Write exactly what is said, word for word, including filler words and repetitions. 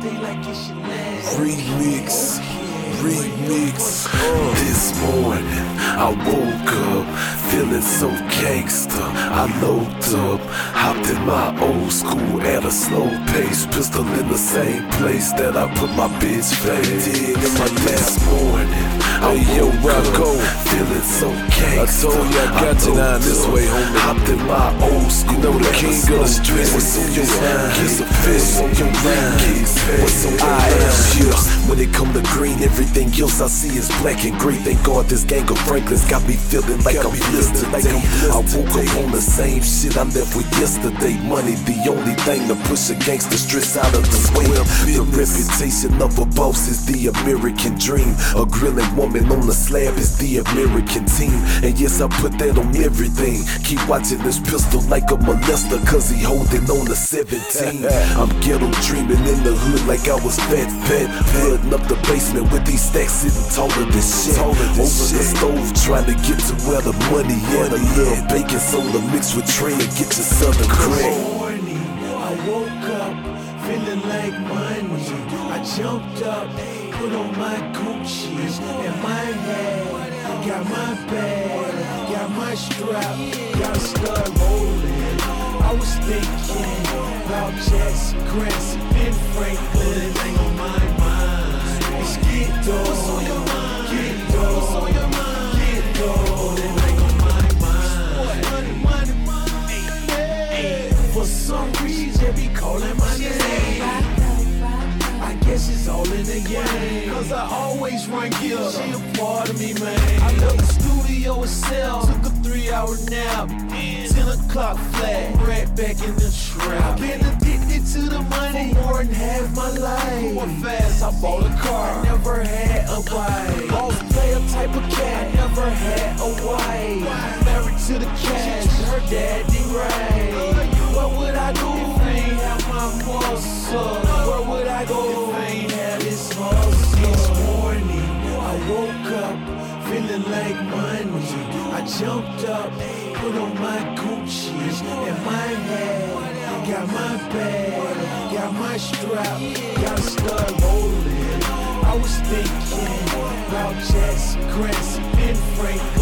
day like it's your last. Remix, remix. Uh. This morning I woke up feeling so gangster. I loaded up, hopped in my old school at a slow pace. Pistol in the same place that I put my bitch face. Dig in my last morning. I hey, yo, Rocco, feeling so gangster. I told you I got I you down this way, homie. Hopped in my old school. You know the king of the streets. What's on your mind? Kiss a fish on your mind. What's on your I mind? Am when it come to green, everything else I see is black and gray. Thank God this gang of Franklin's got me feeling like I'm blessed today. I woke up on the same shit I left with yesterday. Money the only thing to push a gangster stress out of the way. The reputation of a boss is the American dream. A grilling woman on the slab is the American team. And yes, I put that on everything. Keep watching this pistol like a molester, cause he holding on to seventeen. I'm ghetto dreaming in the hood like I was fat, fat. Flooding up the basement with these stacks sitting taller than shit. Over the stove trying to get to where the money at. A little baking soda mixed with tray and get your southern crack. Morning, I woke up feeling like money. I jumped up, put on my Gucci and my hat. Got my bag, got my strap, got start rolling. I was thinking about Jackson, Grants, and Franklin. Ain't on my mind. It's get dough. What's on your mind? Get dough. What's on your mind? Get dough. It ain't on my mind. Money, money, money. Hey, for some reason, they be calling my name. I guess it's all in the game. Cause I always run gear. She a part of me, man. I left the studio itself. Took a three hour nap. Ten o'clock flat. Right back in the trap. Been addicted to the money for more than half my life. Going fast, I bought a car. I never had a bike. Boss player type of cat. I never had a wife. Married to the cash. Her daddy right. What would I do if I ain't have my muscle? Where would I go if I ain't have this hustle? This morning, I woke up feeling like money. I jumped up, put on my Gucci and my hat. Got my bag, got my strap, got to start rolling. I was thinking about Jackson, Grants, and Frank.